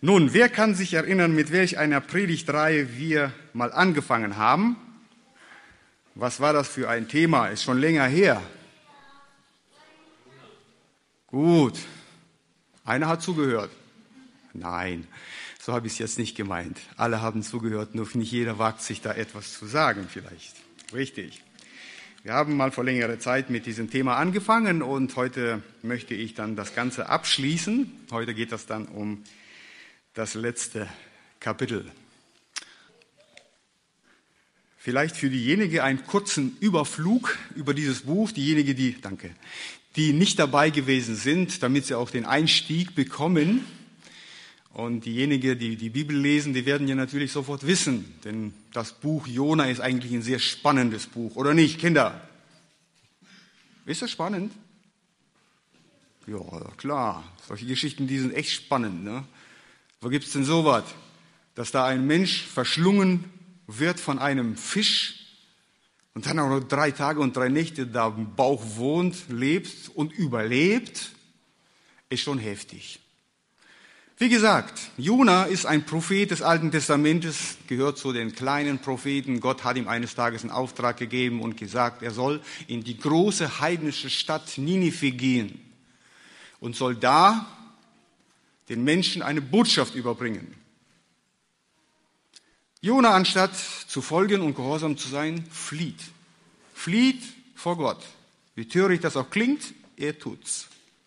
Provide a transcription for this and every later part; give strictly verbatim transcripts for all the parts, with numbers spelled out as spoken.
Nun, wer kann sich erinnern, mit welch einer Predigtreihe wir mal angefangen haben? Was war das für ein Thema? Ist schon länger her. Gut. Einer hat zugehört. Nein, so habe ich es jetzt nicht gemeint. Alle haben zugehört, nur nicht jeder wagt sich da etwas zu sagen vielleicht. Richtig. Wir haben mal vor längerer Zeit mit diesem Thema angefangen und heute möchte ich dann das Ganze abschließen. Heute geht es dann um das letzte Kapitel. Vielleicht für diejenigen einen kurzen Überflug über dieses Buch, diejenigen, die, danke, die nicht dabei gewesen sind, damit sie auch den Einstieg bekommen. Und diejenigen, die die Bibel lesen, die werden ja natürlich sofort wissen, denn das Buch Jona ist eigentlich ein sehr spannendes Buch, oder nicht, Kinder? Ist das spannend? Ja, klar. Solche Geschichten, die sind echt spannend, ne? Wo gibt's denn sowas? Dass da ein Mensch verschlungen wird von einem Fisch und dann auch noch drei Tage und drei Nächte da im Bauch wohnt, lebt und überlebt, ist schon heftig. Wie gesagt, Jona ist ein Prophet des Alten Testamentes, gehört zu den kleinen Propheten. Gott hat ihm eines Tages einen Auftrag gegeben und gesagt, er soll in die große heidnische Stadt Ninive gehen und soll da den Menschen eine Botschaft überbringen. Jona, anstatt zu folgen und gehorsam zu sein, flieht. Flieht vor Gott. Wie töricht das auch klingt, er tut's.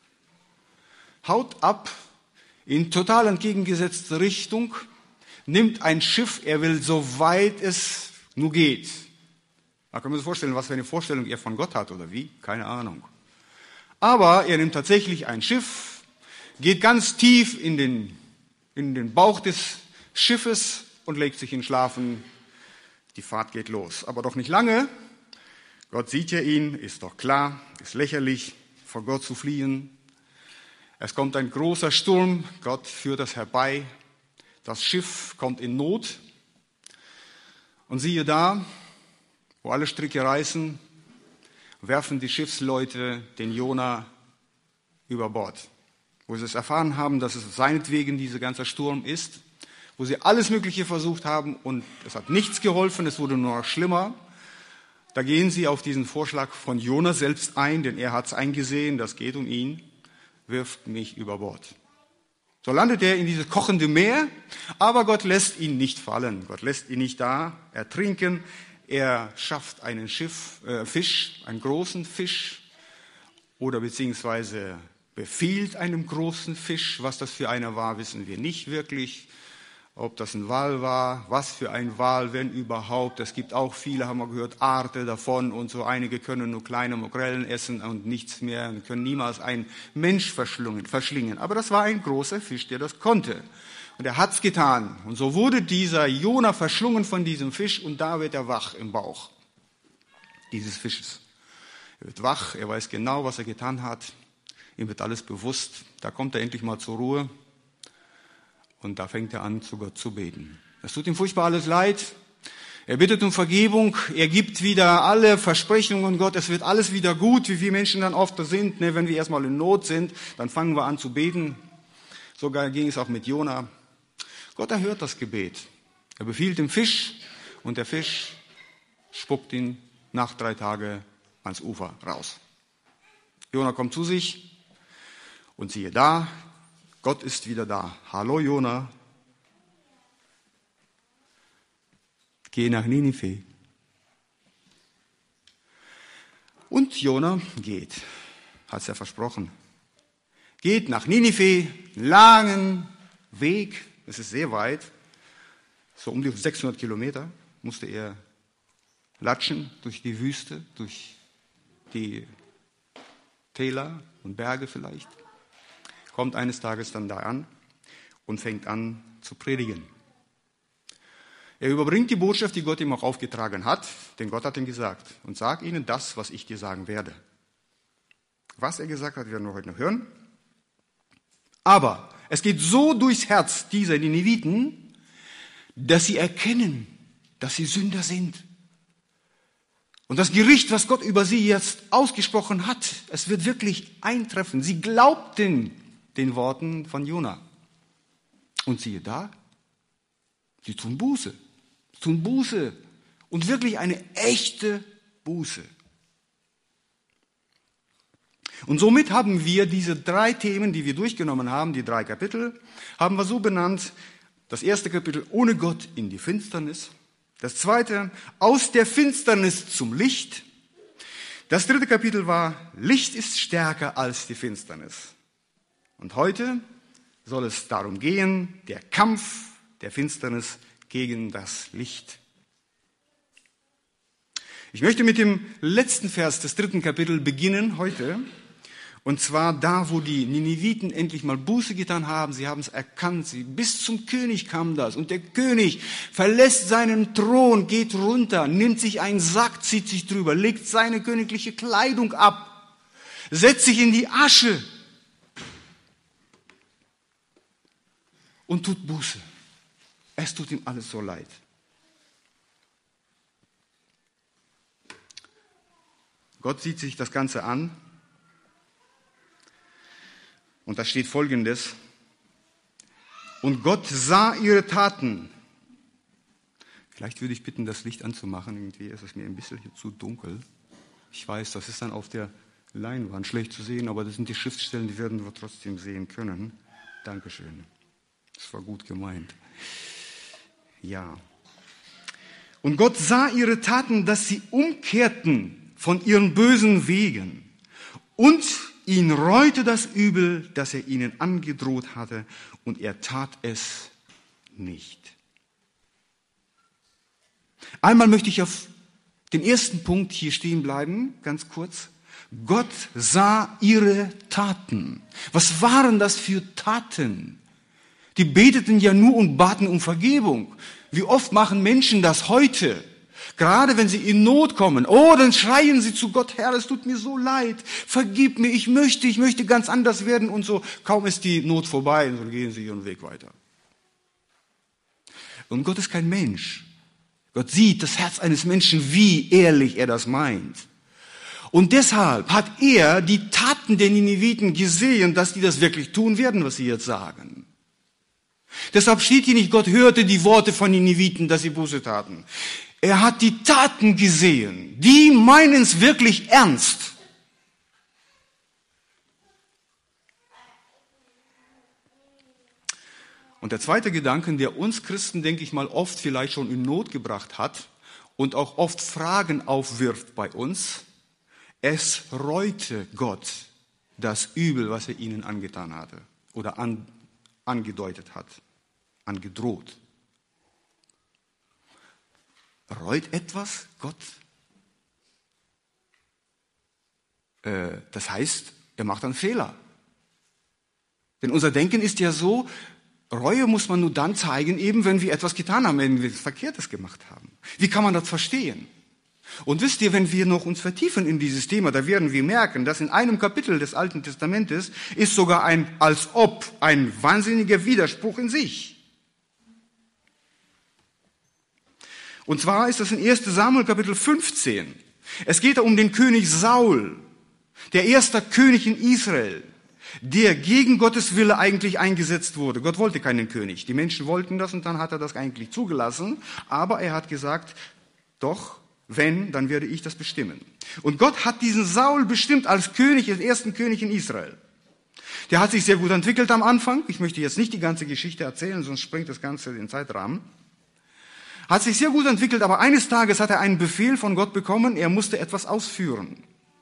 Haut ab in total entgegengesetzte Richtung, nimmt ein Schiff, er will so weit es nur geht. Da kann man sich vorstellen, was für eine Vorstellung er von Gott hat oder wie, keine Ahnung. Aber er nimmt tatsächlich ein Schiff, geht ganz tief in den, in den Bauch des Schiffes und legt sich hin schlafen. Die Fahrt geht los. Aber doch nicht lange. Gott sieht ja ihn, ist doch klar, ist lächerlich, vor Gott zu fliehen. Es kommt ein großer Sturm, Gott führt das herbei. Das Schiff kommt in Not. Und siehe da, wo alle Stricke reißen, werfen die Schiffsleute den Jona über Bord. Wo sie es erfahren haben, dass es seinetwegen dieser ganze Sturm ist, wo sie alles Mögliche versucht haben und es hat nichts geholfen, es wurde nur noch schlimmer. Da gehen sie auf diesen Vorschlag von Jona selbst ein, denn er hat es eingesehen, das geht um ihn, wirft mich über Bord. So landet er in dieses kochende Meer, aber Gott lässt ihn nicht fallen, Gott lässt ihn nicht da ertrinken. Er schafft einen Schiff, äh, Fisch, einen großen Fisch oder beziehungsweise befiehlt einem großen Fisch. Was das für einer war, wissen wir nicht wirklich. Ob das ein Wal war, was für ein Wal, wenn überhaupt. Es gibt auch viele, haben wir gehört, Arten davon und so. Einige können nur kleine Makrelen essen und nichts mehr und können niemals einen Mensch verschlingen. Aber das war ein großer Fisch, der das konnte. Und er hat's getan. Und so wurde dieser Jona verschlungen von diesem Fisch und da wird er wach im Bauch dieses Fisches. Er wird wach, er weiß genau, was er getan hat. Ihm wird alles bewusst. Da kommt er endlich mal zur Ruhe. Und da fängt er an, zu Gott zu beten. Es tut ihm furchtbar alles leid. Er bittet um Vergebung. Er gibt wieder alle Versprechungen Gott. Es wird alles wieder gut, wie wir Menschen dann oft sind. Wenn wir erstmal in Not sind, dann fangen wir an zu beten. Sogar ging es auch mit Jona. Gott erhört das Gebet. Er befiehlt dem Fisch und der Fisch spuckt ihn nach drei Tagen ans Ufer raus. Jona kommt zu sich. Und siehe da, Gott ist wieder da. Hallo Jona. Geh nach Ninive. Und Jona geht. Hat es ja versprochen. Geht nach Ninive, langen Weg. Es ist sehr weit. So um die sechshundert Kilometer musste er latschen durch die Wüste, durch die Täler und Berge vielleicht. Kommt eines Tages dann da an und fängt an zu predigen. Er überbringt die Botschaft, die Gott ihm auch aufgetragen hat, denn Gott hat ihm gesagt, und sag ihnen das, was ich dir sagen werde. Was er gesagt hat, werden wir heute noch hören. Aber es geht so durchs Herz dieser Nineviten, dass sie erkennen, dass sie Sünder sind. Und das Gericht, was Gott über sie jetzt ausgesprochen hat, es wird wirklich eintreffen. Sie glaubten den Worten von Jona. Und siehe da, sie tun Buße. Sie tun Buße. Und wirklich eine echte Buße. Und somit haben wir diese drei Themen, die wir durchgenommen haben, die drei Kapitel, haben wir so benannt. Das erste Kapitel, ohne Gott in die Finsternis. Das zweite, aus der Finsternis zum Licht. Das dritte Kapitel war, Licht ist stärker als die Finsternis. Und heute soll es darum gehen, der Kampf der Finsternis gegen das Licht. Ich möchte mit dem letzten Vers des dritten Kapitels beginnen heute. Und zwar da, wo die Nineviten endlich mal Buße getan haben. Sie haben es erkannt. Sie, bis zum König kam das. Und der König verlässt seinen Thron, geht runter, nimmt sich einen Sack, zieht sich drüber, legt seine königliche Kleidung ab, setzt sich in die Asche und tut Buße. Es tut ihm alles so leid. Gott sieht sich das Ganze an. Und da steht Folgendes. Und Gott sah ihre Taten. Vielleicht würde ich bitten, das Licht anzumachen. Irgendwie ist es mir ein bisschen hier zu dunkel. Ich weiß, das ist dann auf der Leinwand schlecht zu sehen, aber das sind die Schriftstellen, die werden wir trotzdem sehen können. Dankeschön. Das war gut gemeint. Ja. Und Gott sah ihre Taten, dass sie umkehrten von ihren bösen Wegen und ihn reute das Übel, das er ihnen angedroht hatte, und er tat es nicht. Einmal möchte ich auf den ersten Punkt hier stehen bleiben, ganz kurz. Gott sah ihre Taten. Was waren das für Taten? Die beteten ja nur und baten um Vergebung. Wie oft machen Menschen das heute? Gerade wenn sie in Not kommen, oh, dann schreien sie zu Gott, Herr, es tut mir so leid, vergib mir, ich möchte, ich möchte ganz anders werden und so. Kaum ist die Not vorbei, und so gehen sie ihren Weg weiter. Und Gott ist kein Mensch. Gott sieht das Herz eines Menschen, wie ehrlich er das meint. Und deshalb hat er die Taten der Nineviten gesehen, dass die das wirklich tun werden, was sie jetzt sagen. Deshalb steht hier nicht, Gott hörte die Worte von Nineviten, dass sie Buße taten. Er hat die Taten gesehen. Die meinen es wirklich ernst. Und der zweite Gedanke, der uns Christen, denke ich mal, oft vielleicht schon in Not gebracht hat und auch oft Fragen aufwirft bei uns. Es reute Gott das Übel, was er ihnen angetan hatte oder an, angedeutet hat, angedroht. Reut etwas Gott? Äh, das heißt, er macht einen Fehler. Denn unser Denken ist ja so, Reue muss man nur dann zeigen, eben wenn wir etwas getan haben, wenn wir etwas Verkehrtes gemacht haben. Wie kann man das verstehen? Und wisst ihr, wenn wir noch uns vertiefen in dieses Thema, da werden wir merken, dass in einem Kapitel des Alten Testamentes ist sogar ein als ob ein wahnsinniger Widerspruch in sich. Und zwar ist das in erster Samuel Kapitel fünfzehn. Es geht da um den König Saul, der erste König in Israel, der gegen Gottes Wille eigentlich eingesetzt wurde. Gott wollte keinen König. Die Menschen wollten das und dann hat er das eigentlich zugelassen. Aber er hat gesagt, doch, wenn, dann werde ich das bestimmen. Und Gott hat diesen Saul bestimmt als König, als ersten König in Israel. Der hat sich sehr gut entwickelt am Anfang. Ich möchte jetzt nicht die ganze Geschichte erzählen, sonst sprengt das Ganze den Zeitrahmen. Hat sich sehr gut entwickelt, aber eines Tages hat er einen Befehl von Gott bekommen, er musste etwas ausführen.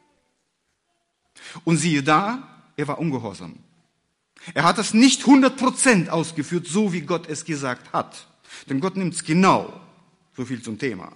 Und siehe da, er war ungehorsam. Er hat das nicht hundert Prozent ausgeführt, so wie Gott es gesagt hat. Denn Gott nimmt es genau. So viel zum Thema.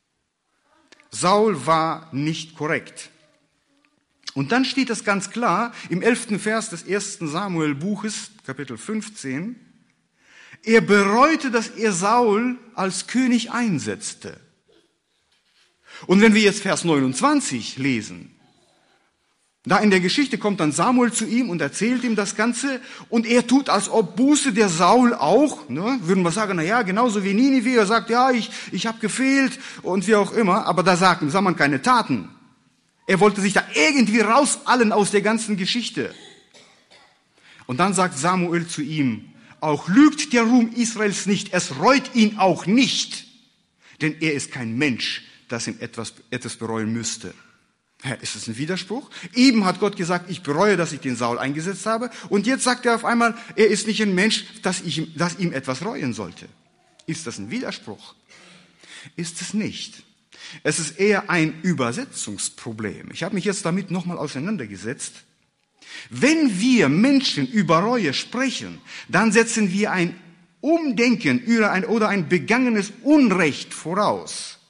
Saul war nicht korrekt. Und dann steht das ganz klar im elften Vers des ersten Samuel-Buches, Kapitel fünfzehn, er bereute, dass er Saul als König einsetzte. Und wenn wir jetzt Vers neunundzwanzig lesen, da in der Geschichte kommt dann Samuel zu ihm und erzählt ihm das Ganze und er tut, als ob Buße der Saul auch, ne, würden wir sagen, na ja, genauso wie Ninive, er sagt, ja, ich, ich habe gefehlt und wie auch immer, aber da sagt, sah man keine Taten. Er wollte sich da irgendwie rausallen aus der ganzen Geschichte. Und dann sagt Samuel zu ihm, auch lügt der Ruhm Israels nicht, es reut ihn auch nicht, denn er ist kein Mensch, das ihm etwas, etwas bereuen müsste. Ja, ist das ein Widerspruch? Eben hat Gott gesagt, ich bereue, dass ich den Saul eingesetzt habe, und jetzt sagt er auf einmal, er ist nicht ein Mensch, dass, ich, dass ihm etwas reuen sollte. Ist das ein Widerspruch? Ist es nicht. Es ist eher ein Übersetzungsproblem. Ich habe mich jetzt damit nochmal auseinandergesetzt. Wenn wir Menschen über Reue sprechen, dann setzen wir ein Umdenken oder ein begangenes Unrecht voraus.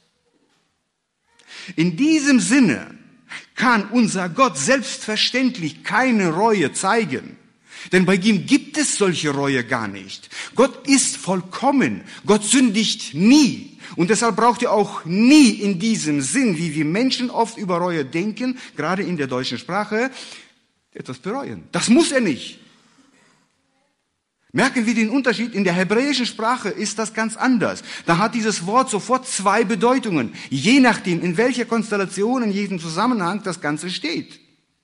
In diesem Sinne kann unser Gott selbstverständlich keine Reue zeigen. Denn bei ihm gibt es solche Reue gar nicht. Gott ist vollkommen. Gott sündigt nie. Und deshalb braucht er auch nie in diesem Sinn, wie wir Menschen oft über Reue denken, gerade in der deutschen Sprache, etwas bereuen. Das muss er nicht. Merken wir den Unterschied? In der hebräischen Sprache ist das ganz anders. Da hat dieses Wort sofort zwei Bedeutungen, je nachdem, in welcher Konstellation, in jedem Zusammenhang das Ganze steht.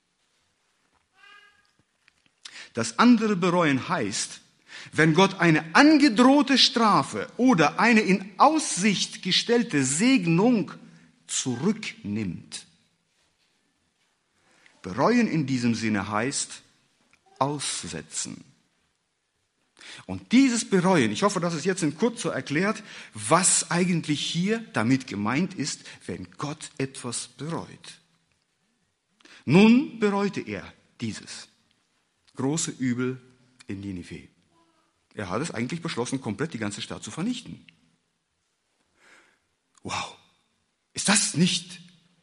Das andere bereuen heißt, wenn Gott eine angedrohte Strafe oder eine in Aussicht gestellte Segnung zurücknimmt. Bereuen in diesem Sinne heißt aussetzen. Und dieses Bereuen, ich hoffe, dass es jetzt in kurz so erklärt, was eigentlich hier damit gemeint ist, wenn Gott etwas bereut. Nun bereute er dieses große Übel in Ninive. Er hat es eigentlich beschlossen, komplett die ganze Stadt zu vernichten. Wow, ist das nicht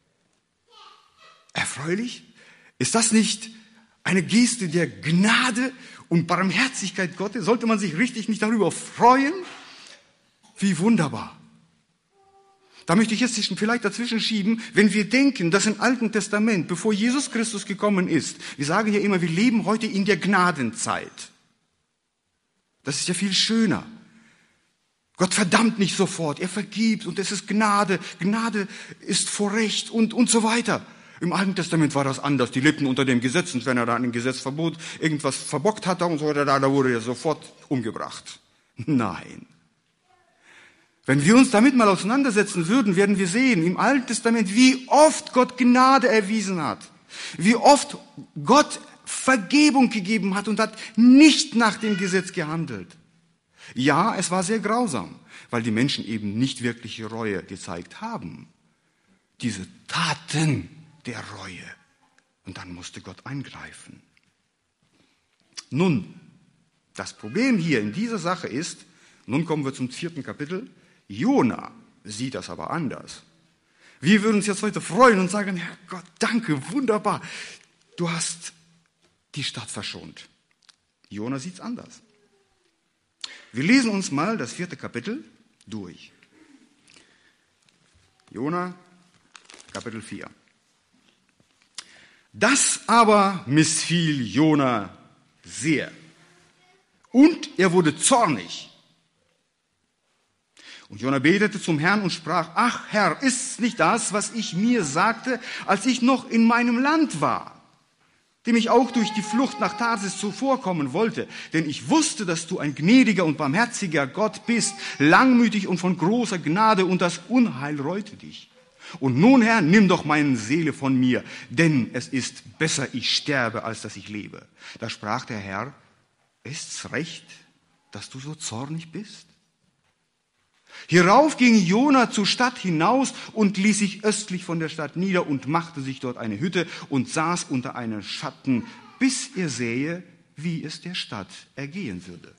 erfreulich? Ist das nicht eine Geste der Gnade und Barmherzigkeit Gottes? Sollte man sich richtig nicht darüber freuen? Wie wunderbar. Da möchte ich jetzt vielleicht dazwischen schieben, wenn wir denken, dass im Alten Testament, bevor Jesus Christus gekommen ist, wir sagen ja immer, wir leben heute in der Gnadenzeit. Das ist ja viel schöner. Gott verdammt nicht sofort, er vergibt und es ist Gnade, Gnade ist vor Recht und, und so weiter. Im Alten Testament war das anders, die lebten unter dem Gesetz und wenn er da ein Gesetzverbot irgendwas verbockt hatte und so weiter, da, da wurde er sofort umgebracht. Nein. Wenn wir uns damit mal auseinandersetzen würden, werden wir sehen, im Alten Testament, wie oft Gott Gnade erwiesen hat. Wie oft Gott Vergebung gegeben hat und hat nicht nach dem Gesetz gehandelt. Ja, es war sehr grausam, weil die Menschen eben nicht wirkliche Reue gezeigt haben. Diese Taten der Reue. Und dann musste Gott eingreifen. Nun, das Problem hier in dieser Sache ist, nun kommen wir zum vierten Kapitel, Jona sieht das aber anders. Wir würden uns jetzt heute freuen und sagen, Herr Gott, danke, wunderbar, du hast die Stadt verschont. Jona sieht es anders. Wir lesen uns mal das vierte Kapitel durch. Jona, Kapitel vier. Das aber missfiel Jona sehr. Und er wurde zornig. Und Jona betete zum Herrn und sprach, ach Herr, ist's nicht das, was ich mir sagte, als ich noch in meinem Land war, dem ich auch durch die Flucht nach Tarsis zuvorkommen wollte. Denn ich wusste, dass du ein gnädiger und barmherziger Gott bist, langmütig und von großer Gnade, und das Unheil reute dich. Und nun, Herr, nimm doch meine Seele von mir, denn es ist besser, ich sterbe, als dass ich lebe. Da sprach der Herr, ist's recht, dass du so zornig bist? Hierauf ging Jona zur Stadt hinaus und ließ sich östlich von der Stadt nieder und machte sich dort eine Hütte und saß unter einem Schatten, bis er sähe, wie es der Stadt ergehen würde.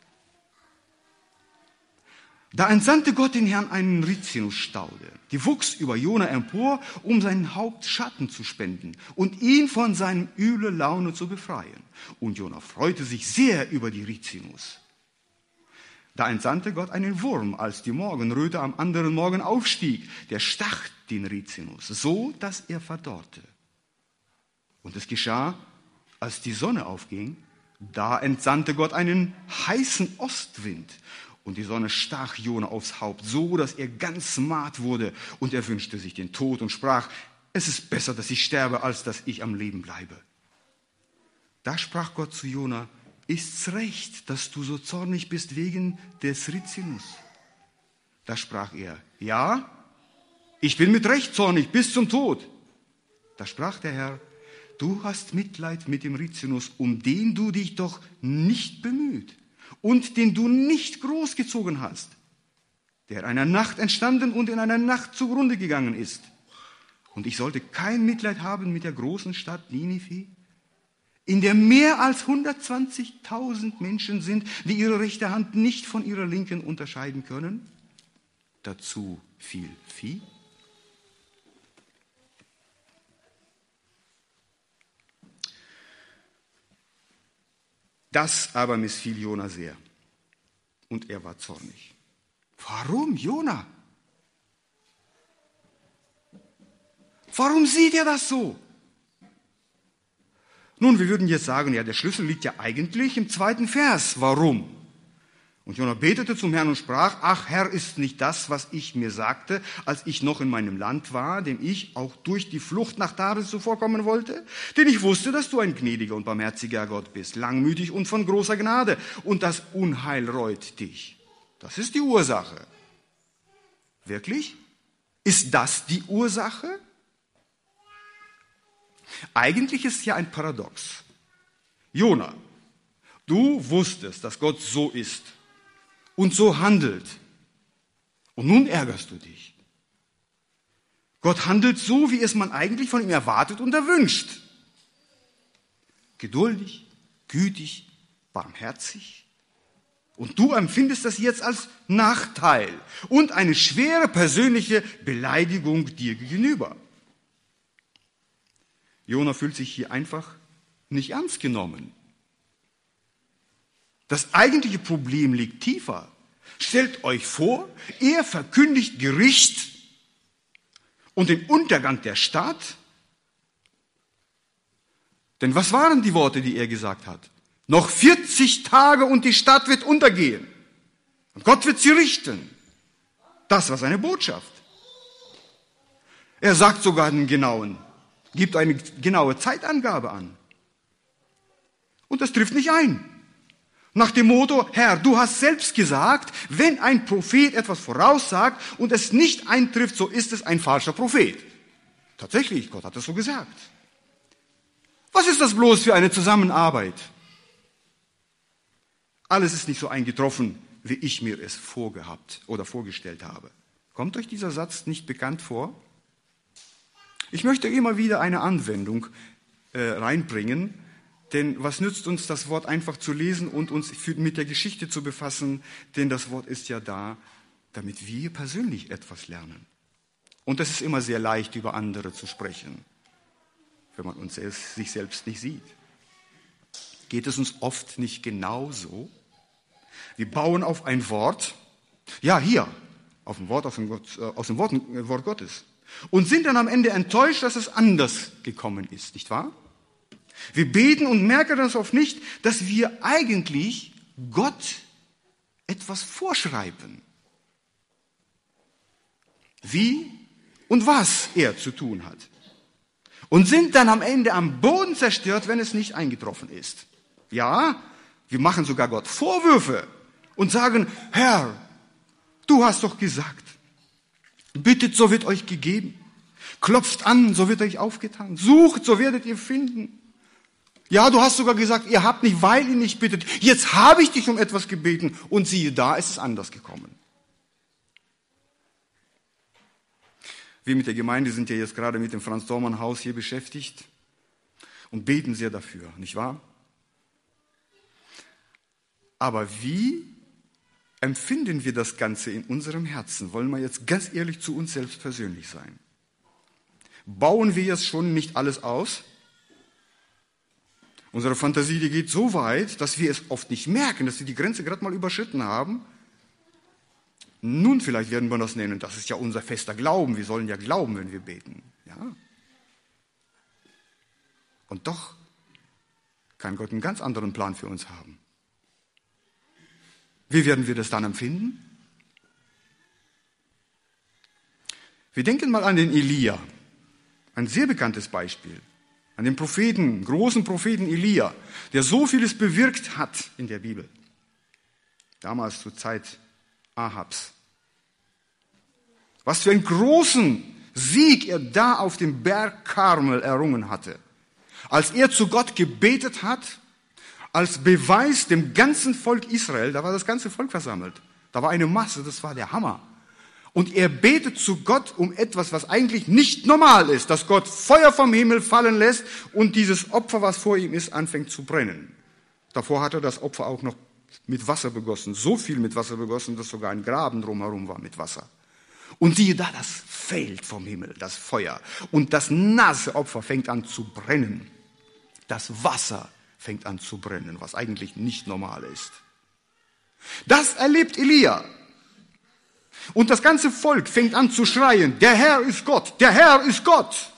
Da entsandte Gott den Herrn einen Rizinusstaude, die wuchs über Jona empor, um seinen Haupt Schatten zu spenden und ihn von seinem üble Laune zu befreien. Und Jona freute sich sehr über die Rizinus. Da entsandte Gott einen Wurm, als die Morgenröte am anderen Morgen aufstieg. Der stach den Rizinus, so dass er verdorrte. Und es geschah, als die Sonne aufging, da entsandte Gott einen heißen Ostwind. Und die Sonne stach Jona aufs Haupt, so dass er ganz matt wurde. Und er wünschte sich den Tod und sprach, es ist besser, dass ich sterbe, als dass ich am Leben bleibe. Da sprach Gott zu Jona, ist's recht, dass du so zornig bist wegen des Rizinus? Da sprach er, ja, ich bin mit Recht zornig bis zum Tod. Da sprach der Herr, du hast Mitleid mit dem Rizinus, um den du dich doch nicht bemüht und den du nicht großgezogen hast, der in einer Nacht entstanden und in einer Nacht zugrunde gegangen ist. Und ich sollte kein Mitleid haben mit der großen Stadt Ninive, in der mehr als hundertzwanzigtausend Menschen sind, die ihre rechte Hand nicht von ihrer linken unterscheiden können. Dazu viel Vieh. Das aber missfiel Jona sehr. Und er war zornig. Warum, Jona? Warum sieht er das so? Nun, wir würden jetzt sagen, ja, der Schlüssel liegt ja eigentlich im zweiten Vers. Warum? Und Jona betete zum Herrn und sprach, ach Herr, ist nicht das, was ich mir sagte, als ich noch in meinem Land war, dem ich auch durch die Flucht nach Tares zuvorkommen wollte? Denn ich wusste, dass du ein gnädiger und barmherziger Gott bist, langmütig und von großer Gnade, und das Unheil reut dich. Das ist die Ursache. Wirklich? Ist das die Ursache? Eigentlich ist es ja ein Paradox. Jona, du wusstest, dass Gott so ist und so handelt. Und nun ärgerst du dich. Gott handelt so, wie es man eigentlich von ihm erwartet und erwünscht. Geduldig, gütig, barmherzig. Und du empfindest das jetzt als Nachteil und eine schwere persönliche Beleidigung dir gegenüber. Jona fühlt sich hier einfach nicht ernst genommen. Das eigentliche Problem liegt tiefer. Stellt euch vor, er verkündigt Gericht und den Untergang der Stadt. Denn was waren die Worte, die er gesagt hat? Noch vierzig Tage und die Stadt wird untergehen. Und Gott wird sie richten. Das war seine Botschaft. Er sagt sogar einen genauen, gibt eine genaue Zeitangabe an. Und das trifft nicht ein. Nach dem Motto, Herr, du hast selbst gesagt, wenn ein Prophet etwas voraussagt und es nicht eintrifft, so ist es ein falscher Prophet. Tatsächlich, Gott hat es so gesagt. Was ist das bloß für eine Zusammenarbeit? Alles ist nicht so eingetroffen, wie ich mir es vorgehabt oder vorgestellt habe. Kommt euch dieser Satz nicht bekannt vor? Ich möchte immer wieder eine Anwendung äh, reinbringen, denn was nützt uns das Wort einfach zu lesen und uns für, mit der Geschichte zu befassen, denn das Wort ist ja da, damit wir persönlich etwas lernen. Und es ist immer sehr leicht, über andere zu sprechen, wenn man uns selbst, sich selbst nicht sieht. Geht es uns oft nicht genauso? Wir bauen auf ein Wort, ja hier, auf ein Wort aus dem, Gott, äh, aus dem Wort, äh, Wort Gottes, und sind dann am Ende enttäuscht, dass es anders gekommen ist, nicht wahr? Wir beten und merken das oft nicht, dass wir eigentlich Gott etwas vorschreiben. Wie und was er zu tun hat. Und sind dann am Ende am Boden zerstört, wenn es nicht eingetroffen ist. Ja, wir machen sogar Gott Vorwürfe und sagen, Herr, du hast doch gesagt, bittet, so wird euch gegeben. Klopft an, so wird euch aufgetan. Sucht, so werdet ihr finden. Ja, du hast sogar gesagt, ihr habt nicht, weil ihr nicht bittet. Jetzt habe ich dich um etwas gebeten und siehe da, ist es anders gekommen. Wir mit der Gemeinde sind ja jetzt gerade mit dem Franz-Dormann-Haus hier beschäftigt und beten sehr dafür, nicht wahr? Aber wie empfinden wir das Ganze in unserem Herzen? Wollen wir jetzt ganz ehrlich zu uns selbst persönlich sein? Bauen wir jetzt schon nicht alles aus? Unsere Fantasie, die geht so weit, dass wir es oft nicht merken, dass wir die Grenze gerade mal überschritten haben. Nun, vielleicht werden wir das nennen, das ist ja unser fester Glauben. Wir sollen ja glauben, wenn wir beten. Ja. Und doch kann Gott einen ganz anderen Plan für uns haben. Wie werden wir das dann empfinden? Wir denken mal an den Elia, ein sehr bekanntes Beispiel. an den Propheten, großen Propheten Elia, der so vieles bewirkt hat in der Bibel. Damals zur Zeit Ahabs. Was für einen großen Sieg er da auf dem Berg Karmel errungen hatte. Als er zu Gott gebetet hat, als Beweis dem ganzen Volk Israel, da war das ganze Volk versammelt. Da war eine Masse, das war der Hammer. Und er betet zu Gott um etwas, was eigentlich nicht normal ist, dass Gott Feuer vom Himmel fallen lässt und dieses Opfer, was vor ihm ist, anfängt zu brennen. Davor hat er das Opfer auch noch mit Wasser begossen, so viel mit Wasser begossen, dass sogar ein Graben drumherum war mit Wasser. Und siehe da, das fällt vom Himmel, das Feuer. Und das nasse Opfer fängt an zu brennen. Das Wasser fängt an zu brennen, was eigentlich nicht normal ist. Das erlebt Elia. Und das ganze Volk fängt an zu schreien, der Herr ist Gott, der Herr ist Gott.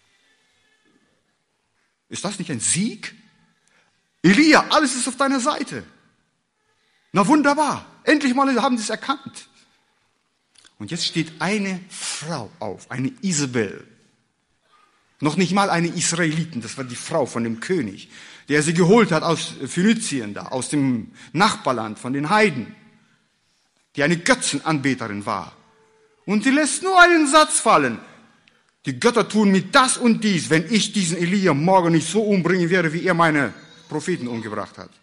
Ist das nicht ein Sieg? Elia, alles ist auf deiner Seite. Na wunderbar, endlich mal haben sie es erkannt. Und jetzt steht eine Frau auf, eine Isabel. Noch nicht mal eine Israeliten, das war die Frau von dem König, der sie geholt hat aus Phönizien da, aus dem Nachbarland von den Heiden, die eine Götzenanbeterin war. Und sie lässt nur einen Satz fallen. Die Götter tun mir das und dies, wenn ich diesen Elia morgen nicht so umbringen werde, wie er meine Propheten umgebracht hat.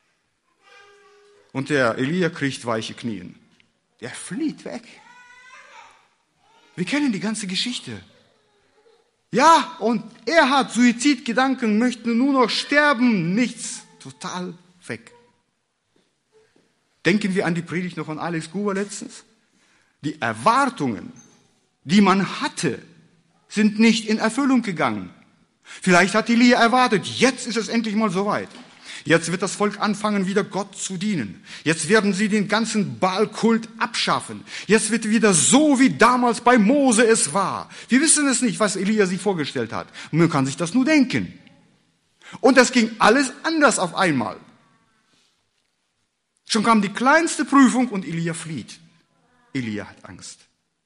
Und der Elia kriegt weiche Knien. Der flieht weg. Wir kennen die ganze Geschichte. Ja, und er hat Suizidgedanken, möchte nur noch sterben, nichts, total weg. Denken wir an die Predigt noch von Alex Gruber letztens. Die Erwartungen, die man hatte, sind nicht in Erfüllung gegangen. Vielleicht hat Elia erwartet, jetzt ist es endlich mal soweit. Jetzt wird das Volk anfangen, wieder Gott zu dienen. Jetzt werden sie den ganzen Baalkult abschaffen. Jetzt wird wieder so, wie damals bei Mose es war. Wir wissen es nicht, was Elia sich vorgestellt hat. Und man kann sich das nur denken. Und das ging alles anders auf einmal. Schon kam die kleinste Prüfung und Elia flieht. Elia hat Angst.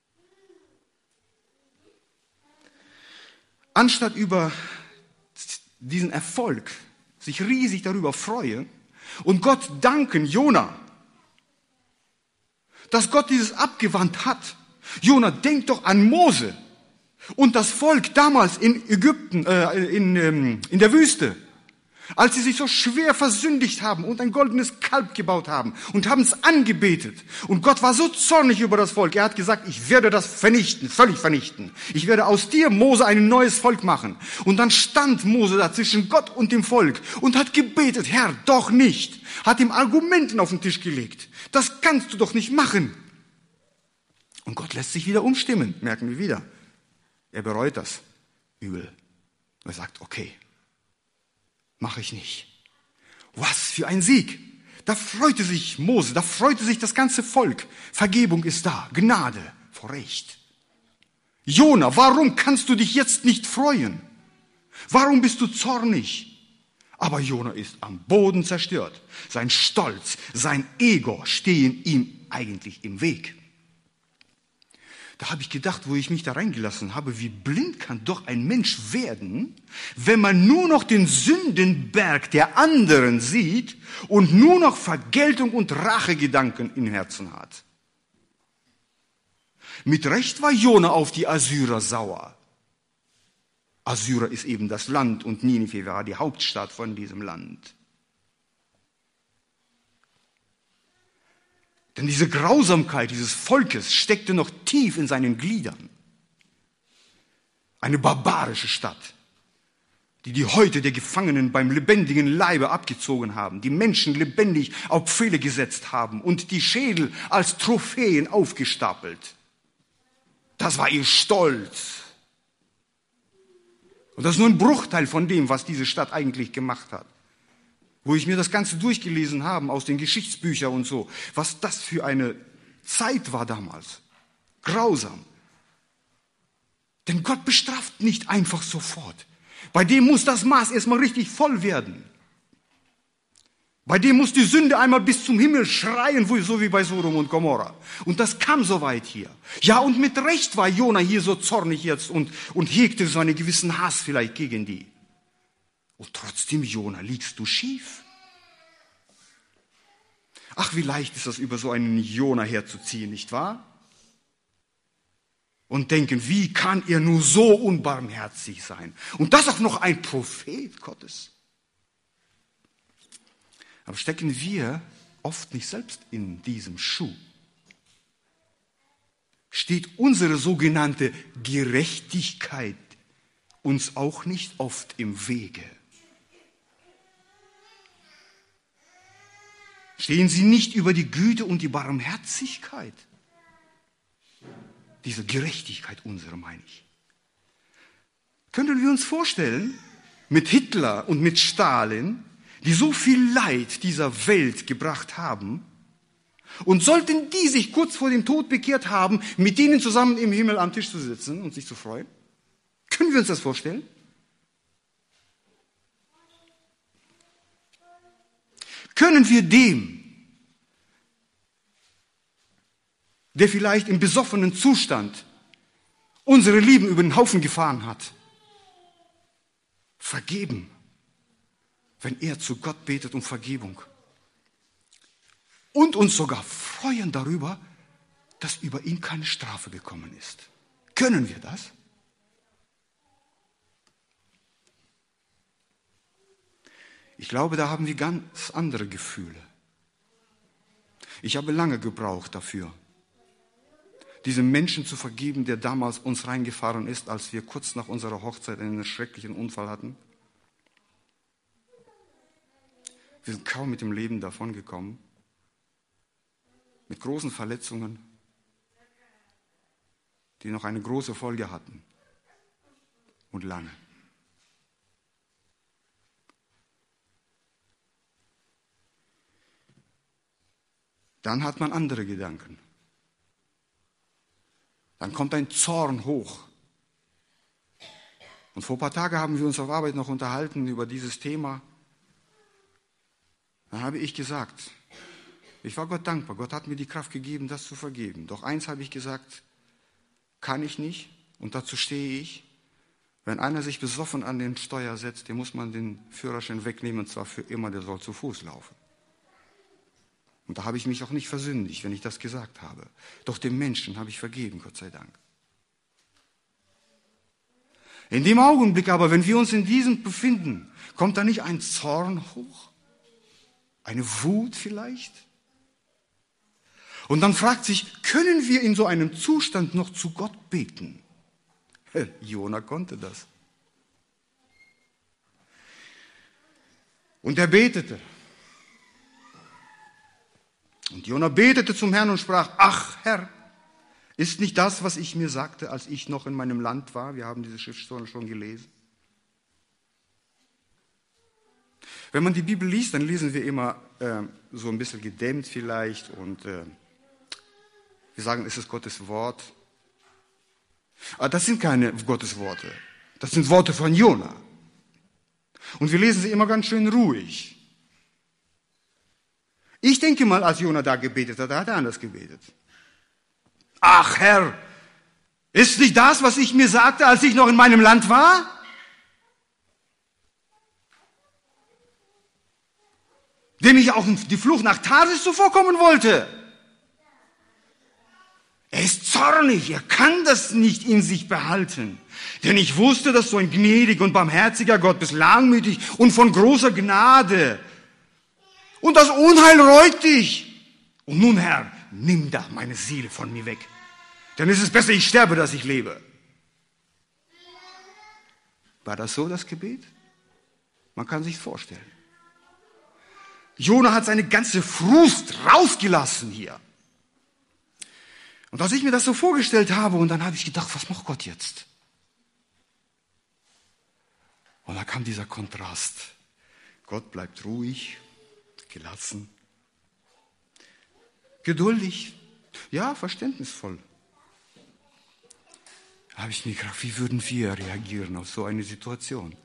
Anstatt über diesen Erfolg sich riesig darüber freuen und Gott danken, Jona, dass Gott dieses abgewandt hat. Jona, denk doch an Mose und das Volk damals in Ägypten, äh, in, ähm, in der Wüste, als sie sich so schwer versündigt haben und ein goldenes Kalb gebaut haben und haben es angebetet. Und Gott war so zornig über das Volk. Er hat gesagt, ich werde das vernichten, völlig vernichten. Ich werde aus dir, Mose, ein neues Volk machen. Und dann stand Mose da zwischen Gott und dem Volk und hat gebetet, Herr, doch nicht. Hat ihm Argumenten auf den Tisch gelegt. Das kannst du doch nicht machen. Und Gott lässt sich wieder umstimmen, merken wir wieder. Er bereut das übel. Er sagt, okay. Mache ich nicht. Was für ein Sieg. Da freute sich Mose, da freute sich das ganze Volk. Vergebung ist da, Gnade vor Recht. Jona, warum kannst du dich jetzt nicht freuen? Warum bist du zornig? Aber Jona ist am Boden zerstört. Sein Stolz, sein Ego stehen ihm eigentlich im Weg. Da habe ich gedacht, wo ich mich da reingelassen habe, wie blind kann doch ein Mensch werden, wenn man nur noch den Sündenberg der anderen sieht und nur noch Vergeltung und Rachegedanken im Herzen hat. Mit Recht war Jona auf die Assyrer sauer. Assyrer ist eben das Land und Ninive war die Hauptstadt von diesem Land. Denn diese Grausamkeit dieses Volkes steckte noch tief in seinen Gliedern. Eine barbarische Stadt, die die Häute der Gefangenen beim lebendigen Leibe abgezogen haben, die Menschen lebendig auf Pfähle gesetzt haben und die Schädel als Trophäen aufgestapelt. Das war ihr Stolz. Und das ist nur ein Bruchteil von dem, was diese Stadt eigentlich gemacht hat. Wo ich mir das Ganze durchgelesen habe, aus den Geschichtsbüchern und so, was das für eine Zeit war damals. Grausam. Denn Gott bestraft nicht einfach sofort. Bei dem muss das Maß erstmal richtig voll werden. Bei dem muss die Sünde einmal bis zum Himmel schreien, so wie bei Sodom und Gomorra. Und das kam so weit hier. Ja, und mit Recht war Jona hier so zornig jetzt und, und hegte so einen gewissen Hass vielleicht gegen die. Und trotzdem, Jona, liegst du schief. Ach, wie leicht ist das, über so einen Jona herzuziehen, nicht wahr? Und denken, wie kann er nur so unbarmherzig sein? Und das auch noch ein Prophet Gottes. Aber stecken wir oft nicht selbst in diesem Schuh? Steht unsere sogenannte Gerechtigkeit uns auch nicht oft im Wege? Stehen sie nicht über die Güte und die Barmherzigkeit? Diese Gerechtigkeit unsere, meine ich. Könnten wir uns vorstellen, mit Hitler und mit Stalin, die so viel Leid dieser Welt gebracht haben, und sollten die sich kurz vor dem Tod bekehrt haben, mit denen zusammen im Himmel am Tisch zu sitzen und sich zu freuen? Können wir uns das vorstellen? Können wir dem, der vielleicht im besoffenen Zustand unsere Lieben über den Haufen gefahren hat, vergeben, wenn er zu Gott betet um Vergebung? Und uns sogar freuen darüber, dass über ihn keine Strafe gekommen ist. Können wir das? Ich glaube, da haben wir ganz andere Gefühle. Ich habe lange gebraucht dafür, diesem Menschen zu vergeben, der damals uns reingefahren ist, als wir kurz nach unserer Hochzeit einen schrecklichen Unfall hatten. Wir sind kaum mit dem Leben davongekommen. Mit großen Verletzungen, die noch eine große Folge hatten. Und lange. Dann hat man andere Gedanken. Dann kommt ein Zorn hoch. Und vor ein paar Tagen haben wir uns auf Arbeit noch unterhalten über dieses Thema. Dann habe ich gesagt, ich war Gott dankbar. Gott hat mir die Kraft gegeben, das zu vergeben. Doch eins habe ich gesagt, kann ich nicht. Und dazu stehe ich. Wenn einer sich besoffen an den Steuer setzt, dem muss man den Führerschein wegnehmen, und zwar für immer, der soll zu Fuß laufen. Und da habe ich mich auch nicht versündigt, wenn ich das gesagt habe. Doch dem Menschen habe ich vergeben, Gott sei Dank. In dem Augenblick aber, wenn wir uns in diesem befinden, kommt da nicht ein Zorn hoch? Eine Wut vielleicht? Und dann fragt sich, können wir in so einem Zustand noch zu Gott beten? Jona konnte das. Und er betete. Und Jona betete zum Herrn und sprach, ach Herr, ist nicht das, was ich mir sagte, als ich noch in meinem Land war? Wir haben diese Schriftstelle schon gelesen. Wenn man die Bibel liest, dann lesen wir immer äh, so ein bisschen gedämmt vielleicht und äh, wir sagen, es ist Gottes Wort. Aber das sind keine Gottes Worte. Das sind Worte von Jona. Und wir lesen sie immer ganz schön ruhig. Ich denke mal, als Jona da gebetet hat, da hat er anders gebetet. Ach Herr, ist nicht das, was ich mir sagte, als ich noch in meinem Land war? Dem ich auch die Flucht nach Tarsis zuvorkommen wollte. Er ist zornig, er kann das nicht in sich behalten. Denn ich wusste, dass du ein gnädiger und barmherziger Gott bist, langmütig und von großer Gnade. Und das Unheil reut dich. Und nun, Herr, nimm da meine Seele von mir weg. Denn es ist besser, ich sterbe, dass ich lebe. War das so, das Gebet? Man kann sich vorstellen. Jona hat seine ganze Frust rausgelassen hier. Und als ich mir das so vorgestellt habe, und dann habe ich gedacht, was macht Gott jetzt? Und da kam dieser Kontrast. Gott bleibt ruhig, gelassen, geduldig, ja, verständnisvoll. Da habe ich mir gedacht, wie würden wir reagieren auf so eine Situation?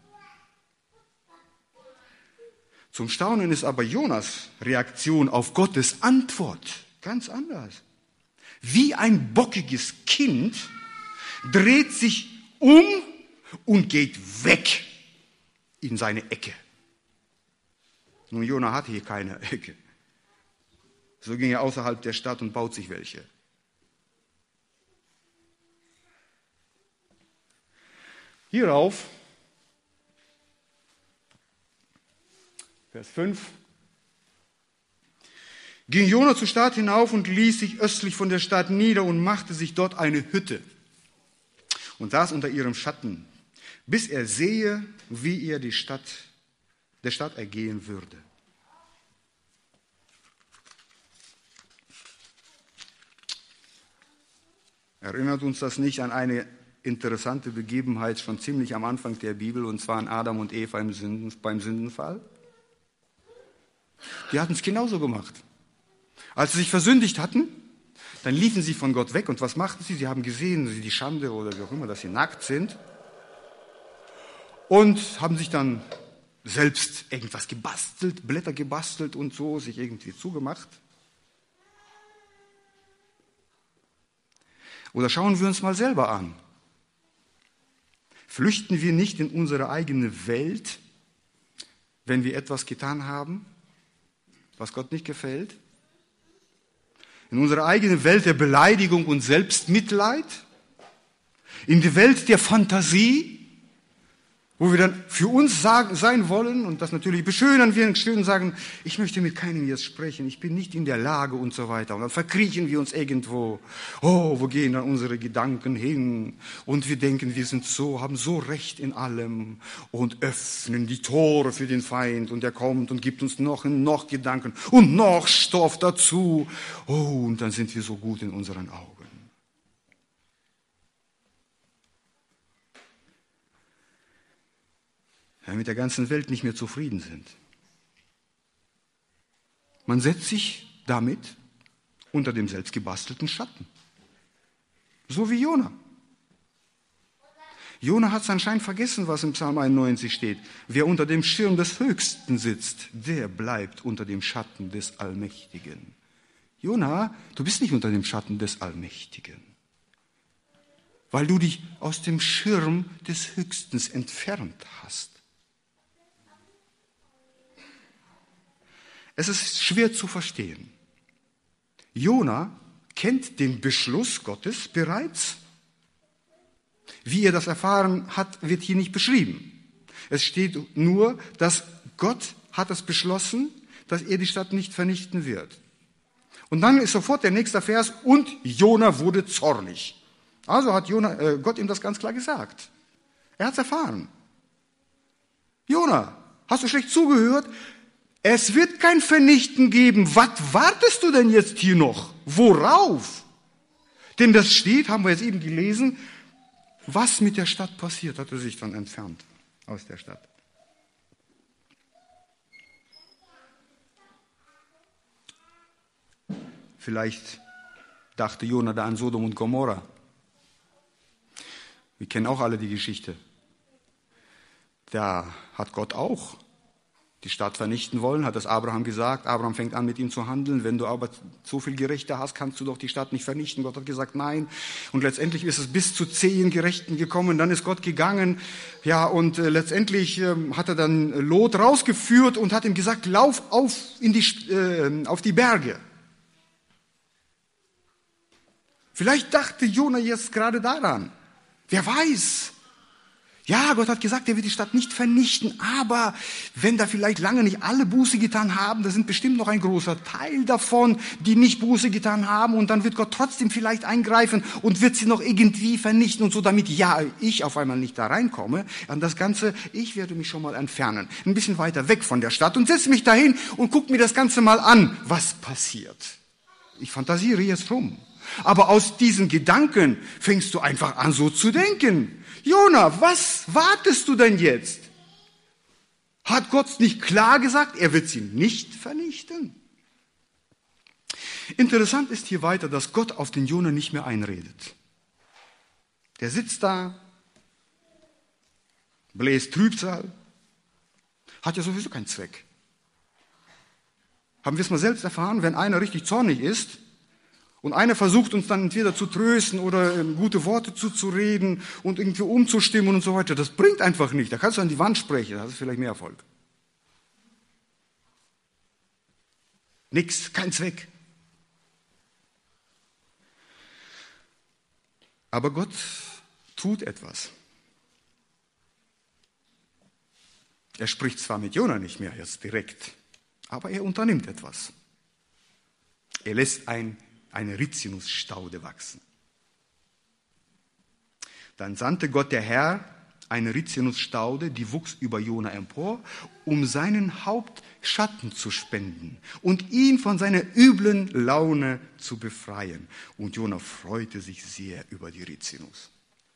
Zum Staunen ist aber Jonas Reaktion auf Gottes Antwort ganz anders. Wie ein bockiges Kind dreht sich um und geht weg. in seine Ecke. Nun, Jona hatte hier keine Ecke. So ging er außerhalb der Stadt und baut sich welche. Hierauf, Vers fünf, ging Jona zur Stadt hinauf und ließ sich östlich von der Stadt nieder und machte sich dort eine Hütte und saß unter ihrem Schatten, bis er sehe, wie er die Stadt, der Stadt ergehen würde. Erinnert uns das nicht an eine interessante Begebenheit schon ziemlich am Anfang der Bibel, und zwar an Adam und Eva im Sünden, beim Sündenfall? Die hatten es genauso gemacht. Als sie sich versündigt hatten, dann liefen sie von Gott weg. Und was machten sie? Sie haben gesehen, die Schande oder wie auch immer, dass sie nackt sind. Und haben sich dann selbst irgendwas gebastelt, Blätter gebastelt und so, sich irgendwie zugemacht. Oder schauen wir uns mal selber an. Flüchten wir nicht in unsere eigene Welt, wenn wir etwas getan haben, was Gott nicht gefällt? In unsere eigene Welt der Beleidigung und Selbstmitleid? In die Welt der Fantasie, wo wir dann für uns sagen, sein wollen und das natürlich beschönern wir und sagen, ich möchte mit keinem jetzt sprechen, ich bin nicht in der Lage und so weiter. Und dann verkriechen wir uns irgendwo. Oh, wo gehen dann unsere Gedanken hin? Und wir denken, wir sind so, haben so Recht in allem und öffnen die Tore für den Feind und er kommt und gibt uns noch und noch Gedanken und noch Stoff dazu. Oh, und dann sind wir so gut in unseren Augen. Weil wir mit der ganzen Welt nicht mehr zufrieden sind. Man setzt sich damit unter dem selbstgebastelten Schatten. So wie Jona. Jona hat anscheinend vergessen, was im Psalm einundneunzig steht. Wer unter dem Schirm des Höchsten sitzt, der bleibt unter dem Schatten des Allmächtigen. Jona, du bist nicht unter dem Schatten des Allmächtigen, weil du dich aus dem Schirm des Höchsten entfernt hast. Es ist schwer zu verstehen. Jona kennt den Beschluss Gottes bereits. Wie er das erfahren hat, wird hier nicht beschrieben. Es steht nur, dass Gott hat es beschlossen, dass er die Stadt nicht vernichten wird. Und dann ist sofort der nächste Vers, und Jona wurde zornig. Also hat Jona, äh, Gott ihm das ganz klar gesagt. Er hat es erfahren. Jona, hast du schlecht zugehört? Es wird kein Vernichten geben. Was wartest du denn jetzt hier noch? Worauf? Denn das steht, haben wir jetzt eben gelesen, was mit der Stadt passiert, hat er sich dann entfernt aus der Stadt. Vielleicht dachte Jona da an Sodom und Gomorra. Wir kennen auch alle die Geschichte. Da hat Gott auch die Stadt vernichten wollen, hat es Abraham gesagt. Abraham fängt an, mit ihm zu handeln. Wenn du aber so viel Gerechte hast, kannst du doch die Stadt nicht vernichten. Gott hat gesagt, nein. Und letztendlich ist es bis zu zehn Gerechten gekommen. Dann ist Gott gegangen. Ja, und äh, letztendlich äh, hat er dann Lot rausgeführt und hat ihm gesagt, lauf auf, in die, äh, auf die Berge. Vielleicht dachte Jona jetzt gerade daran. Wer weiß. Ja, Gott hat gesagt, er wird die Stadt nicht vernichten, aber wenn da vielleicht lange nicht alle Buße getan haben, da sind bestimmt noch ein großer Teil davon, die nicht Buße getan haben, und dann wird Gott trotzdem vielleicht eingreifen und wird sie noch irgendwie vernichten und so, damit ja, ich auf einmal nicht da reinkomme an das Ganze. Ich werde mich schon mal entfernen, ein bisschen weiter weg von der Stadt und setze mich dahin und gucke mir das Ganze mal an, was passiert. Ich fantasiere jetzt rum. Aber aus diesen Gedanken fängst du einfach an, so zu denken. Jona, was wartest du denn jetzt? Hat Gott nicht klar gesagt, er wird sie nicht vernichten? Interessant ist hier weiter, dass Gott auf den Jona nicht mehr einredet. Der sitzt da, bläst Trübsal, hat ja sowieso keinen Zweck. Haben wir es mal selbst erfahren, wenn einer richtig zornig ist Und einer versucht uns dann entweder zu trösten oder gute Worte zuzureden und irgendwie umzustimmen und so weiter. Das bringt einfach nicht. Da kannst du an die Wand sprechen, da hast du vielleicht mehr Erfolg. Nix, kein Zweck. Aber Gott tut etwas. Er spricht zwar mit Jona nicht mehr jetzt direkt, aber er unternimmt etwas. Er lässt ein, eine Rizinusstaude wachsen. Dann sandte Gott der Herr eine Rizinusstaude, die wuchs über Jona empor, um seinen Haupt Schatten zu spenden und ihn von seiner üblen Laune zu befreien. Und Jona freute sich sehr über die Rizinus.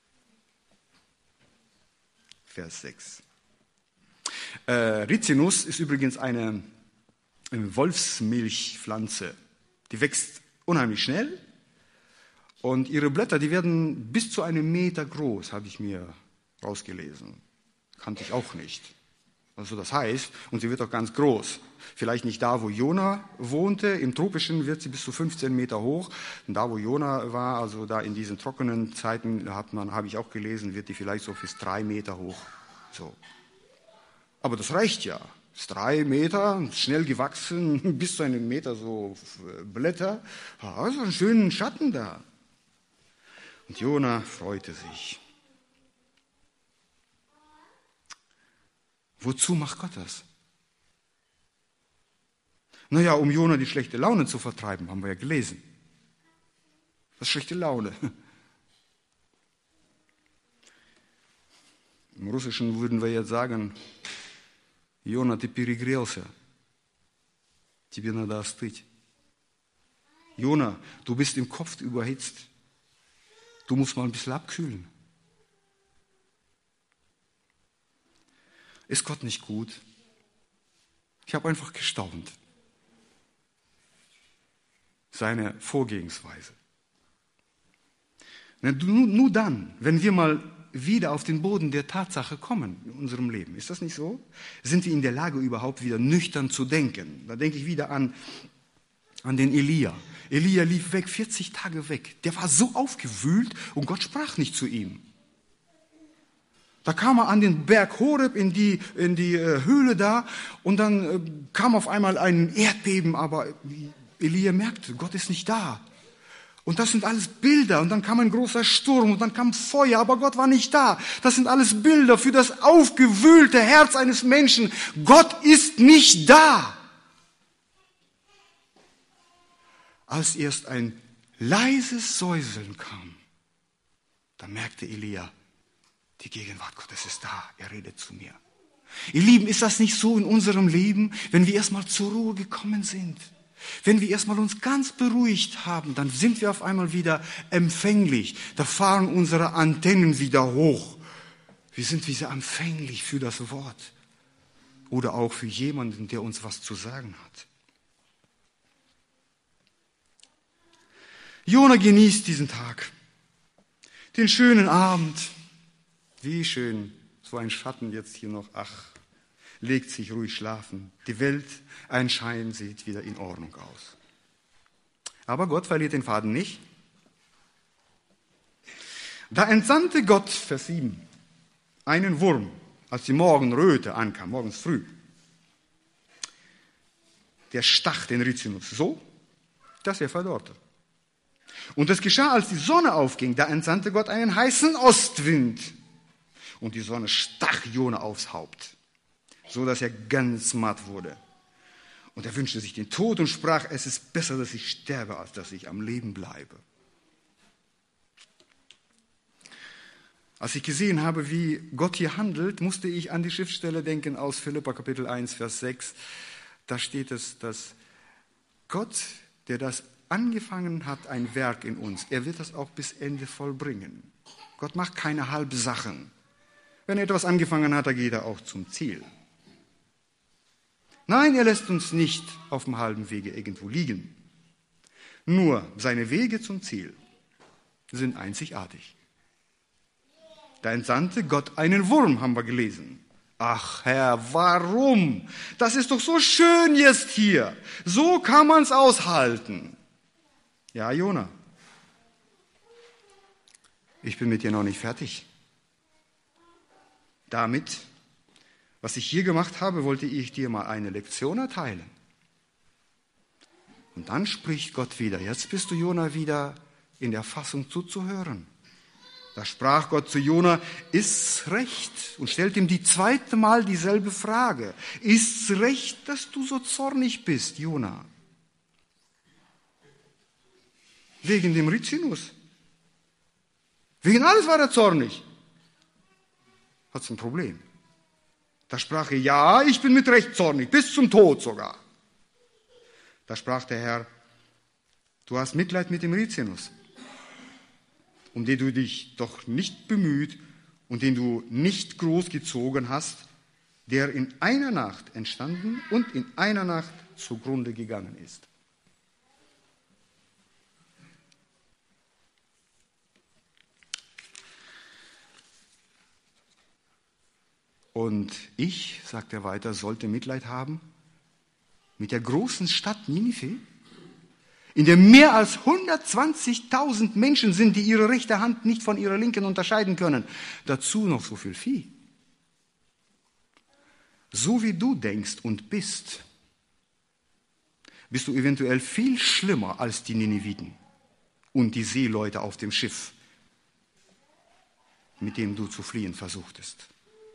Vers sechs. Äh, Rizinus ist übrigens eine, eine Wolfsmilchpflanze. Die wächst unheimlich schnell und ihre Blätter, die werden bis zu einem Meter groß, habe ich mir rausgelesen. Kannte ich auch nicht. Also das heißt, und sie wird auch ganz groß. Vielleicht nicht da, wo Jona wohnte. Im Tropischen wird sie bis zu fünfzehn Meter hoch. Und da, wo Jona war, also da in diesen trockenen Zeiten, hat man, habe ich auch gelesen, wird die vielleicht so bis drei Meter hoch. So. Aber das reicht ja. Das ist drei Meter, schnell gewachsen, bis zu einem Meter so Blätter. Ah, so einen schönen Schatten da. Und Jona freute sich. Wozu macht Gott das? Naja, um Jona die schlechte Laune zu vertreiben, haben wir ja gelesen. Was ist schlechte Laune? Im Russischen würden wir jetzt sagen, Jona, ты перегрелся. Тебе надо остыть. Jona, du bist im Kopf überhitzt. Du musst mal ein bisschen abkühlen. Ist Gott nicht gut? Ich habe einfach gestaunt. Seine Vorgehensweise. Nur dann, wenn wir mal wieder auf den Boden der Tatsache kommen in unserem Leben, ist das nicht so? Sind wir in der Lage, überhaupt wieder nüchtern zu denken? Da denke ich wieder an, an den Elia. Elia lief weg, vierzig Tage weg. Der war so aufgewühlt und Gott sprach nicht zu ihm. Da kam er an den Berg Horeb in die, in die äh, Höhle da und dann äh, kam auf einmal ein Erdbeben, aber Elia merkte, Gott ist nicht da. Und das sind alles Bilder und dann kam ein großer Sturm und dann kam Feuer, aber Gott war nicht da. Das sind alles Bilder für das aufgewühlte Herz eines Menschen. Gott ist nicht da. Als erst ein leises Säuseln kam, da merkte Elia, die Gegenwart Gottes ist da, er redet zu mir. Ihr Lieben, ist das nicht so in unserem Leben, wenn wir erstmal zur Ruhe gekommen sind? Wenn wir erstmal uns ganz beruhigt haben, dann sind wir auf einmal wieder empfänglich. Da fahren unsere Antennen wieder hoch. Wir sind wieder empfänglich für das Wort. Oder auch für jemanden, der uns was zu sagen hat. Jona genießt diesen Tag. Den schönen Abend. Wie schön, so ein Schatten jetzt hier noch, ach, legt sich ruhig schlafen. Die Welt, ein Schein, sieht wieder in Ordnung aus. Aber Gott verliert den Faden nicht. Da entsandte Gott, Vers sieben, einen Wurm, als die Morgenröte ankam, morgens früh. Der stach den Rizinus so, dass er verdorrte. Und es geschah, als die Sonne aufging, da entsandte Gott einen heißen Ostwind. Und die Sonne stach Jona aufs Haupt, so dass er ganz matt wurde. Und er wünschte sich den Tod und sprach, es ist besser, dass ich sterbe, als dass ich am Leben bleibe. Als ich gesehen habe, wie Gott hier handelt, musste ich an die Schriftstelle denken aus Philipper Kapitel eins, Vers sechs. Da steht es, dass Gott, der das angefangen hat, ein Werk in uns, er wird das auch bis Ende vollbringen. Gott macht keine Halbsachen. Wenn er etwas angefangen hat, dann geht er auch zum Ziel. Nein, er lässt uns nicht auf dem halben Wege irgendwo liegen. Nur seine Wege zum Ziel sind einzigartig. Da entsandte Gott einen Wurm, haben wir gelesen. Ach Herr, warum? Das ist doch so schön jetzt hier. So kann man es aushalten. Ja, Jona, ich bin mit dir noch nicht fertig. Damit, was ich hier gemacht habe, wollte ich dir mal eine Lektion erteilen. Und dann spricht Gott wieder. Jetzt bist du, Jona, wieder in der Fassung zuzuhören. Da sprach Gott zu Jona, ist's recht? Und stellt ihm die zweite Mal dieselbe Frage. Ist's recht, dass du so zornig bist, Jona? Wegen dem Rizinus. Wegen alles war er zornig. Hat's ein Problem. Da sprach er, ja, ich bin mit Recht zornig, bis zum Tod sogar. Da sprach der Herr, du hast Mitleid mit dem Rizinus, um den du dich doch nicht bemüht und den du nicht großgezogen hast, der in einer Nacht entstanden und in einer Nacht zugrunde gegangen ist. Und ich, sagt er weiter, sollte Mitleid haben mit der großen Stadt Ninive, in der mehr als hundertzwanzigtausend Menschen sind, die ihre rechte Hand nicht von ihrer linken unterscheiden können. Dazu noch so viel Vieh. So wie du denkst und bist, bist du eventuell viel schlimmer als die Nineviten und die Seeleute auf dem Schiff, mit dem du zu fliehen versuchtest.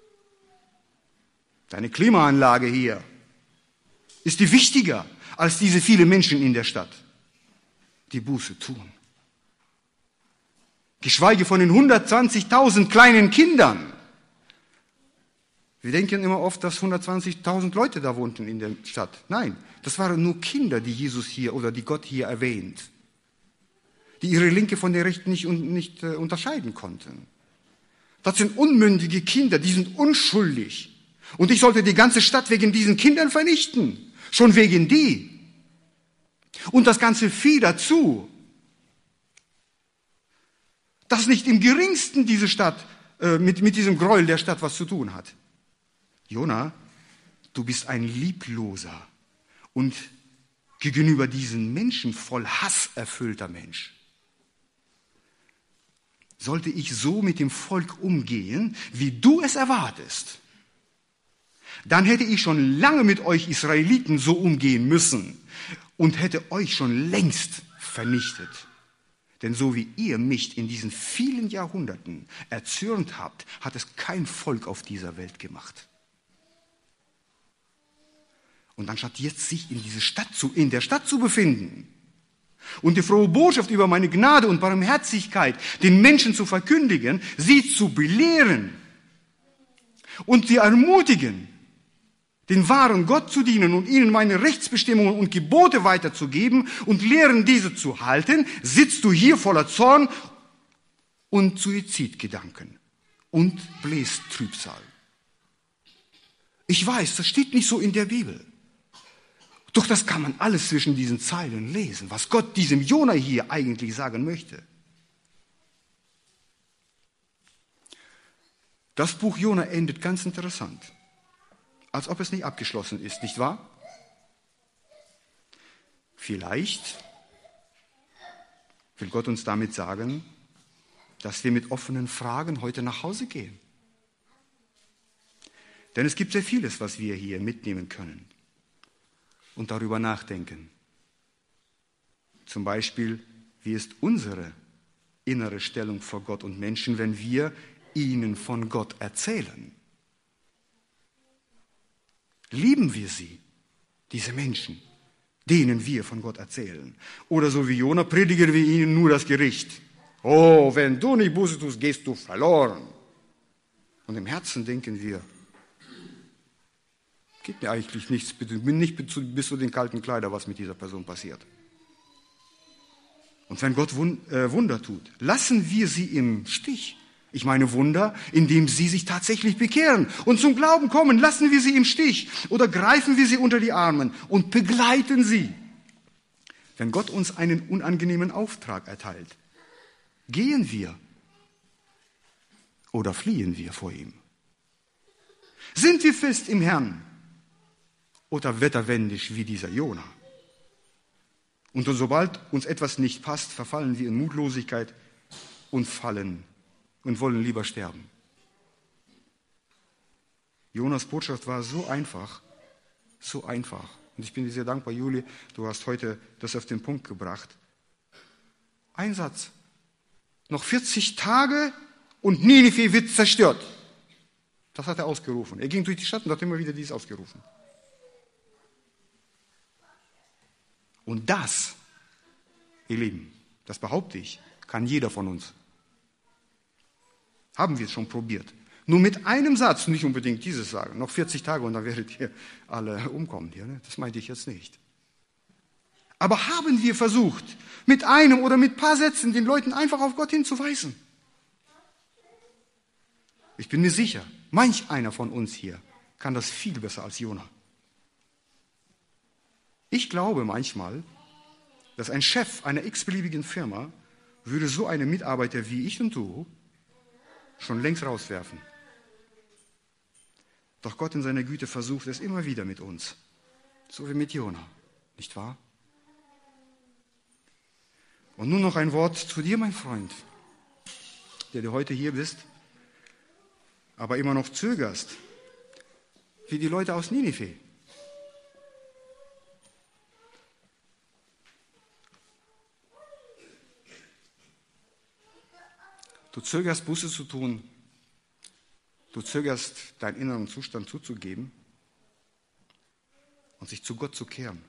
Deine Klimaanlage hier ist die wichtiger als diese vielen Menschen in der Stadt, die Buße tun. Geschweige von den hundertzwanzigtausend kleinen Kindern. Wir denken immer oft, dass hundertzwanzigtausend Leute da wohnten in der Stadt. Nein, das waren nur Kinder, die Jesus hier oder die Gott hier erwähnt, die ihre linke von der rechten nicht, nicht äh, unterscheiden konnten. Das sind unmündige Kinder, die sind unschuldig. Und ich sollte die ganze Stadt wegen diesen Kindern vernichten. Schon wegen die. Und das ganze Vieh dazu. Das nicht im geringsten diese Stadt, äh, mit, mit diesem Gräuel der Stadt was zu tun hat. Jona, du bist ein liebloser und gegenüber diesen Menschen voll Hass erfüllter Mensch. Sollte ich so mit dem Volk umgehen, wie du es erwartest, dann hätte ich schon lange mit euch Israeliten so umgehen müssen und hätte euch schon längst vernichtet. Denn so wie ihr mich in diesen vielen Jahrhunderten erzürnt habt, hat es kein Volk auf dieser Welt gemacht. Und anstatt jetzt sich in diese Stadt zu, in der Stadt zu befinden und die frohe Botschaft über meine Gnade und Barmherzigkeit den Menschen zu verkündigen, sie zu belehren und sie ermutigen, den wahren Gott zu dienen und ihnen meine Rechtsbestimmungen und Gebote weiterzugeben und lehren, diese zu halten, sitzt du hier voller Zorn und Suizidgedanken und bläst Trübsal. Ich weiß, das steht nicht so in der Bibel. Doch das kann man alles zwischen diesen Zeilen lesen, was Gott diesem Jona hier eigentlich sagen möchte. Das Buch Jona endet ganz interessant. Als ob es nicht abgeschlossen ist, nicht wahr? Vielleicht will Gott uns damit sagen, dass wir mit offenen Fragen heute nach Hause gehen. Denn es gibt sehr vieles, was wir hier mitnehmen können und darüber nachdenken. Zum Beispiel, wie ist unsere innere Stellung vor Gott und Menschen, wenn wir ihnen von Gott erzählen? Lieben wir sie, diese Menschen, denen wir von Gott erzählen? Oder so wie Jona predigen wir ihnen nur das Gericht. Oh, wenn du nicht Buße tust, gehst du verloren. Und im Herzen denken wir, geht mir eigentlich nichts, nicht bis zu den kalten Kleider, was mit dieser Person passiert. Und wenn Gott Wunder tut, lassen wir sie im Stich. Ich meine Wunder, indem sie sich tatsächlich bekehren und zum Glauben kommen, lassen wir sie im Stich oder greifen wir sie unter die Arme und begleiten sie. Wenn Gott uns einen unangenehmen Auftrag erteilt, gehen wir oder fliehen wir vor ihm? Sind wir fest im Herrn oder wetterwendig wie dieser Jona? Und sobald uns etwas nicht passt, verfallen wir in Mutlosigkeit und fallen und wollen lieber sterben. Jonas Botschaft war so einfach, so einfach. Und ich bin dir sehr dankbar, Juli, du hast heute das auf den Punkt gebracht. Ein Satz. Noch vierzig Tage und Ninive wird zerstört. Das hat er ausgerufen. Er ging durch die Stadt und hat immer wieder dies ausgerufen. Und das, ihr Lieben, das behaupte ich, kann jeder von uns. Haben wir es schon probiert. Nur mit einem Satz, nicht unbedingt dieses sagen, noch vierzig Tage und dann werdet ihr alle umkommen hier. Ne? Das meinte ich jetzt nicht. Aber haben wir versucht, mit einem oder mit ein paar Sätzen den Leuten einfach auf Gott hinzuweisen? Ich bin mir sicher, manch einer von uns hier kann das viel besser als Jona. Ich glaube manchmal, dass ein Chef einer x-beliebigen Firma würde so einen Mitarbeiter wie ich und du schon längst rauswerfen. Doch Gott in seiner Güte versucht es immer wieder mit uns. So wie mit Jona, nicht wahr? Und nun noch ein Wort zu dir, mein Freund, der du heute hier bist, aber immer noch zögerst, wie die Leute aus Ninive. Du zögerst, Buße zu tun. Du zögerst, deinen inneren Zustand zuzugeben und sich zu Gott zu kehren.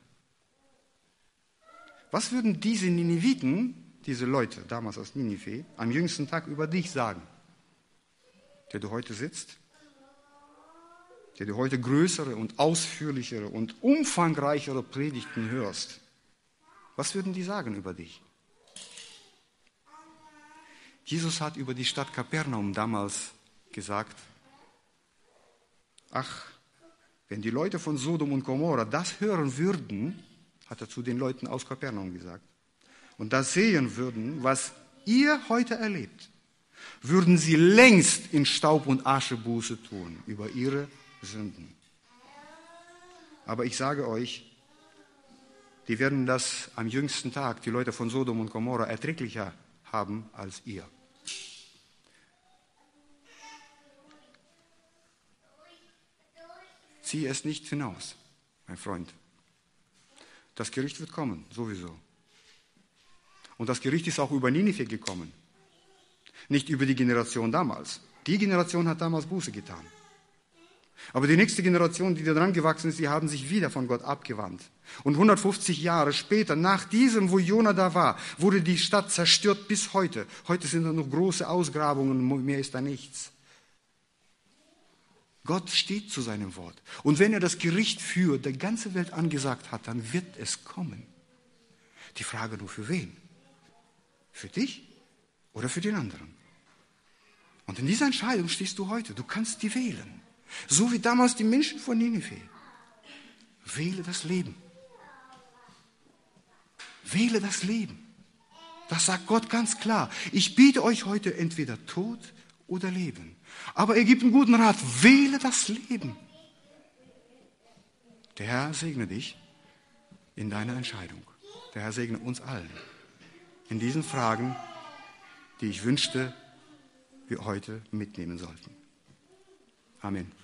Was würden diese Niniviten, diese Leute damals aus Ninive, am jüngsten Tag über dich sagen, der du heute sitzt, der du heute größere und ausführlichere und umfangreichere Predigten hörst? Was würden die sagen über dich? Jesus hat über die Stadt Kapernaum damals gesagt, ach, wenn die Leute von Sodom und Gomorra das hören würden, hat er zu den Leuten aus Kapernaum gesagt, und das sehen würden, was ihr heute erlebt, würden sie längst in Staub und Asche Buße tun über ihre Sünden. Aber ich sage euch, die werden das am jüngsten Tag, die Leute von Sodom und Gomorra, erträglicher haben als ihr. Zieh es nicht hinaus, mein Freund. Das Gericht wird kommen, sowieso. Und das Gericht ist auch über Ninive gekommen. Nicht über die Generation damals. Die Generation hat damals Buße getan. Aber die nächste Generation, die da dran gewachsen ist, die haben sich wieder von Gott abgewandt. Und hundertfünfzig Jahre später, nach diesem, wo Jona da war, wurde die Stadt zerstört bis heute. Heute sind da noch große Ausgrabungen, mehr ist da nichts. Gott steht zu seinem Wort. Und wenn er das Gericht für der ganze Welt angesagt hat, dann wird es kommen. Die Frage nur für wen? Für dich oder für den anderen? Und in dieser Entscheidung stehst du heute. Du kannst die wählen. So wie damals die Menschen von Ninive. Wähle das Leben. Wähle das Leben. Das sagt Gott ganz klar. Ich biete euch heute entweder Tod oder Leben. Aber er gibt einen guten Rat. Wähle das Leben. Der Herr segne dich in deiner Entscheidung. Der Herr segne uns allen in diesen Fragen, die ich wünschte, wir heute mitnehmen sollten. Amen.